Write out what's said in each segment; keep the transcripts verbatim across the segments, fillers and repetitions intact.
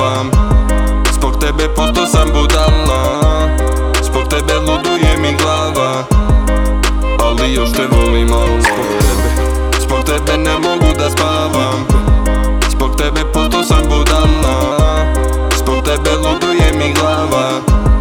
spavam. Zbog tebe postao sam budala, zbog tebe luduje mi glava, ali još te volim malo. Zbog tebe, zbog tebe ne mogu da spavam. Zbog tebe postao sam budala, zbog tebe luduje mi glava,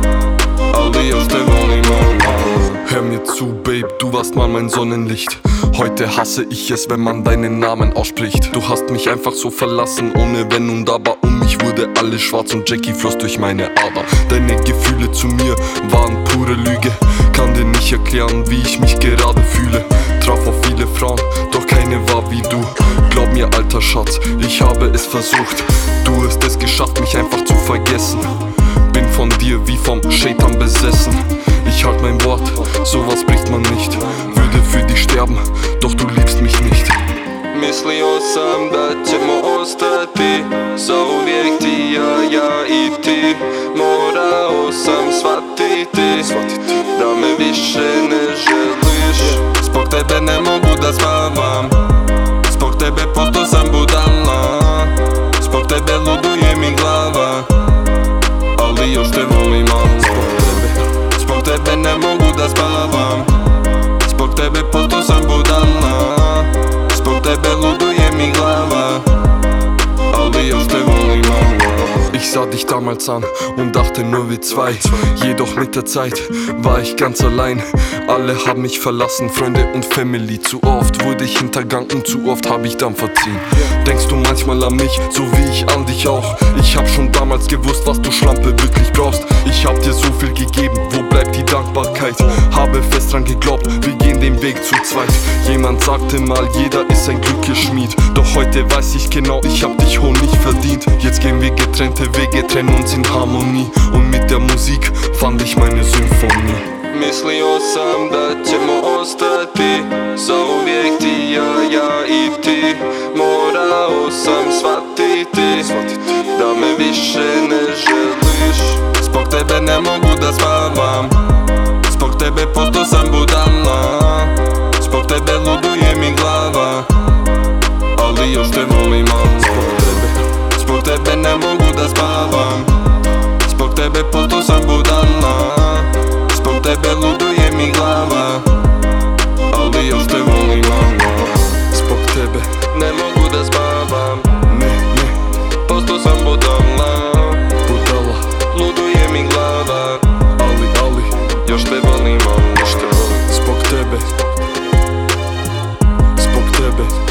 ali još te volim malo. Hör mir zu, Babe, du warst mal mein Sonnenlicht. Heute hasse ich es, wenn man deinen Namen ausspricht. Du hast mich einfach so verlassen, ohne Wenn und Aber. Um mich wurde alles schwarz und Jackie floss durch meine Ader. Deine Gefühle zu mir waren pure Lüge. Kann dir nicht erklären, wie ich mich gerade fühle. Traf auf viele Frauen, doch keine war wie du. Glaub mir, alter Schatz, ich habe es versucht. Du hast es geschafft, mich einfach zu vergessen. Bin von dir wie vom Shaitan besessen. Ich halt mein Wort, sowas bricht man nicht. Würde für dich sterben, doch du liebst mich nicht. Mislio sam da ćemo ostati zauvijek ti, ja, ja i ti. Morao sam shvatiti da me više ne želiš. Zbog tebe ne mogu da spavam, zbog tebe postao sam budala, zbog tebe luduje mi glava, ali još te volim malo. Zbog tebe, zbog tebe ne mogu da spavam, zbog tebe postao sam budala, zbog tebe luduje mi glava, ali još te volim malo. Ich sah dich damals an und dachte nur wir zwei. Jedoch mit der Zeit war ich ganz allein. Alle haben mich verlassen, Freunde und Family. Zu oft wurde ich hintergangen und zu oft habe ich dann verziehen. Denkst du manchmal an mich, so wie ich an dich auch? Ich hab schon damals gewusst, was du Schlampe wirklich brauchst. Ich hab dir so viel gegeben, wo bleibt die Dankbarkeit? Habe fest dran geglaubt, wir gehen den Weg zu zweit. Jemand sagte mal, jeder ist ein Glücksschmied. Doch heute weiß ich genau, ich hab dich Honig verdient. Jetzt gehen wir getrennte Wege, trennen uns in Harmonie. Und mit der Musik fand ich meine Symphonie. Mislio sam da ćemo ostati zauvijek ti, ja, ja i ti. Morao sam shvatiti da me više ne želiš. Zbog tebe ne mogu da spavam, zbog tebe postao sam budala, zbog tebe luduje mi glava, ali još te volim malo. Zbog tebe, zbog tebe ne mogu da spavam, zbog tebe postao sam budala, zbog tebe luduje mi glava, ali još te volim malo. Zbog tebe ne mogu da spavam, ne, ne, postao sam budala, budala, luduje mi glava, ali, ali, još te volim malo. Zbog tebe, zbog tebe